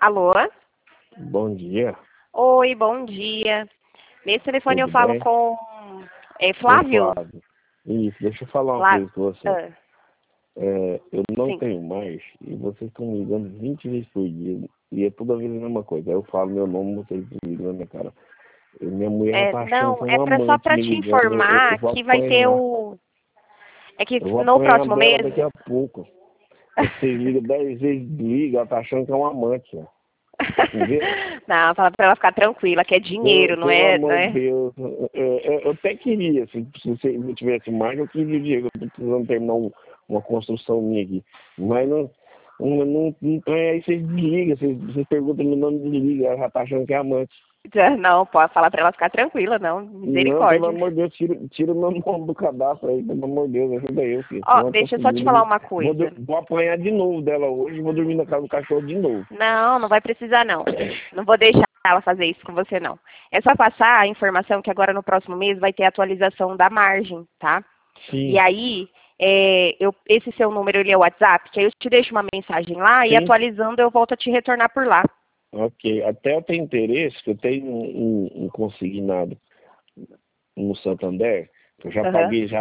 Alô? Bom dia, Oi, bom dia. Nesse telefone eu tudo falo bem? com Com Flávio? Flávio. Isso, deixa eu falar uma Flávio. coisa com você. Ah, Eu não sim. tenho mais e vocês estão me ligando 20 vezes por dia e é toda vez a mesma coisa. Aí eu falo meu nome, vocês ligam na minha cara. Minha mulher já tá achando Não, que é é um só amante para me te ligando, eu informar vou que vai ter apanhar. o... É que Eu vou no apanhar próximo dela mês... daqui a pouco. Vocês ligam 10 vezes, liga, ela tá achando que é um amante, ó. Entendeu? Não, fala para ela ficar tranquila, que é dinheiro, não Pelo é, não amor de é? Deus, eu até queria, se você não tivesse mais, eu queria, Diego, eu tô precisando terminar uma construção minha aqui. Mas não aí vocês desligam, vocês perguntam meu nome, desliga, ela já tá achando que é amante. Não, pode falar para ela ficar tranquila, não. Não, pelo Misericórdia. amor de Deus, tira o meu nome do cadastro aí, pelo amor de Deus, ajuda eu, filho. Ó, Senão eu tô deixa eu só te fudido. falar uma coisa. Vou apanhar de novo dela hoje e vou dormir na casa do cachorro de novo. Não, não vai precisar não. Não vou deixar ela fazer isso com você não. É só passar a informação que agora no próximo mês vai ter atualização da margem, tá? E Sim, aí, esse seu número ele é o WhatsApp, que aí eu te deixo uma mensagem lá e sim. atualizando eu volto a te retornar por lá. Ok, até eu tenho interesse, que eu tenho um consignado no Santander, eu já Aham. paguei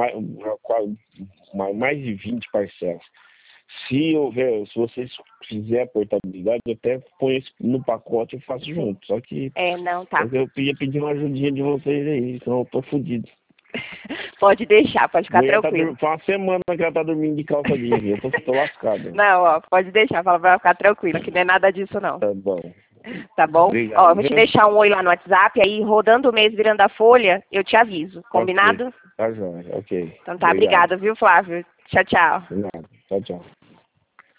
mais de 20 parcelas. Se vocês fizerem a portabilidade, eu até ponho isso no pacote e faço junto. Não, Só tá. que eu ia pedir uma ajudinha de vocês aí, senão eu tô fudido. Pode deixar, pode ficar Mulher tranquilo. faz uma semana que ela tá dormindo de calça jeans aqui, tô lascado. Não, ó, pode deixar, fala pra ela ficar tranquila, que não é nada disso não. Tá bom. Tá bom? Ó, eu Obrigado, vou te viu? deixar um oi lá no WhatsApp, aí rodando o mês, virando a folha, eu te aviso. Ok. Combinado? Tá joia. Ok. Então tá, Obrigado. obrigada, viu, Flávio? Tchau, tchau. De nada. Tchau, tchau.